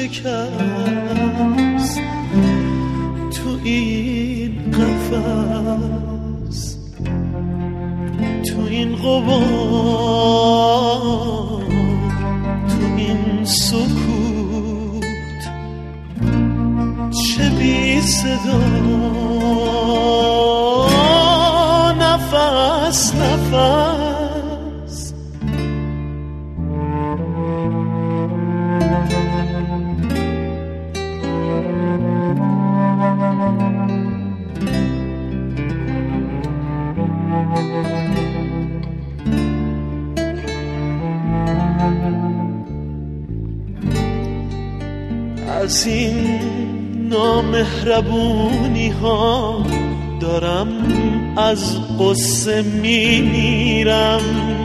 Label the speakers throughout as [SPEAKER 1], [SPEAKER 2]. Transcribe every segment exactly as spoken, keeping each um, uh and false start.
[SPEAKER 1] شکست تو این قفس، تو این غبار، تو این سکوت، چه بی صدا، نفس نفس. از این نامهربونی ها دارم از قصه می میرم،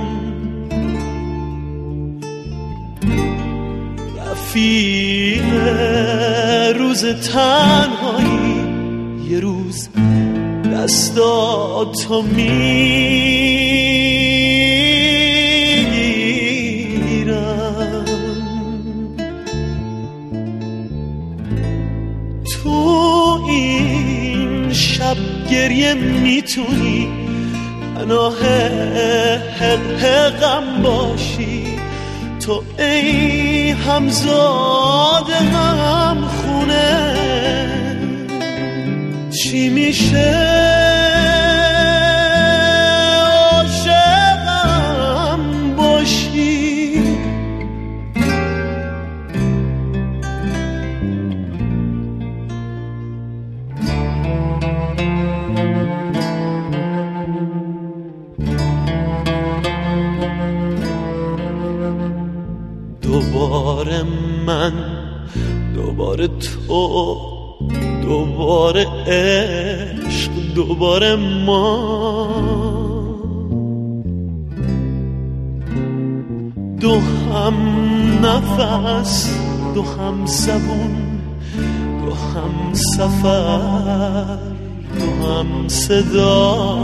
[SPEAKER 1] رفیق روز تنهایی یه روز دستاتو میگیرم. تو این شب گریه میتونی پناه حق حقم باشی، تو ای همزاده هم خونه چی میشه عاشقم باشی. دوباره من، دوباره تو، دوباره عشق، دوباره ما، دو هم نفس، دو هم زبون، دو هم سفر، دو هم صدا.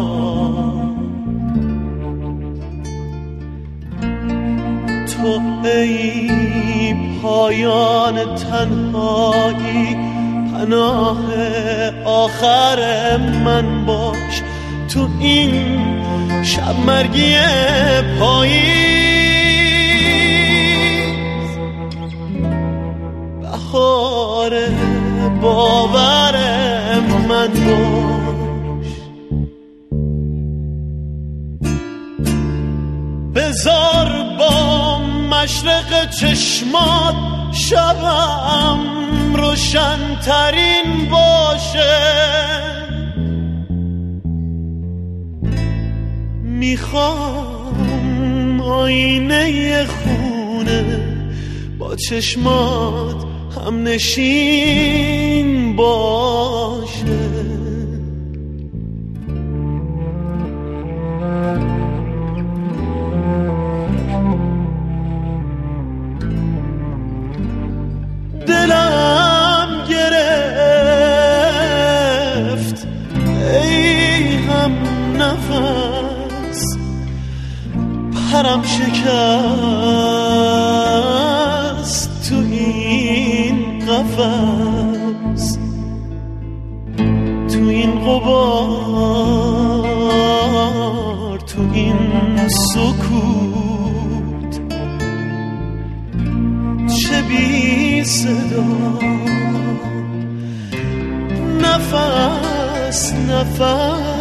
[SPEAKER 1] تو ای پایان تنهایی پناه آخر من باش، تو این شب مرگی پاییز بهار باور من باش. بذار با مشرق چشمات شبم روشن ترین باشه، میخوام آینه خونه با چشمات هم نشین باشه. دلم گرفت ای هم نفس، پرم شکست تو این قفس، تو این غبار، تو این سکوت، چه بی صدا، نفس نفس.